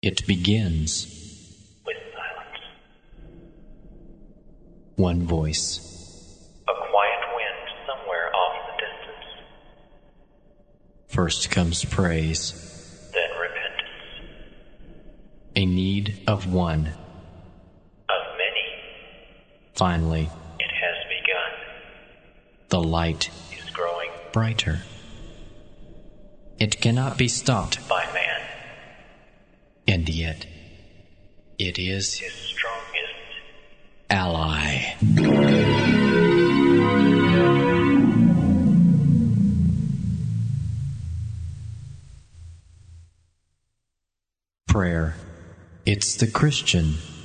It begins with silence. One voice. A quiet wind somewhere off the distance. First comes praise, Then repentance. a need of one. Of many, Finally, it has begun. the light Is growing brighter. It cannot be stopped, by man. and yet it is His strongest ally. Prayer. It's the Christian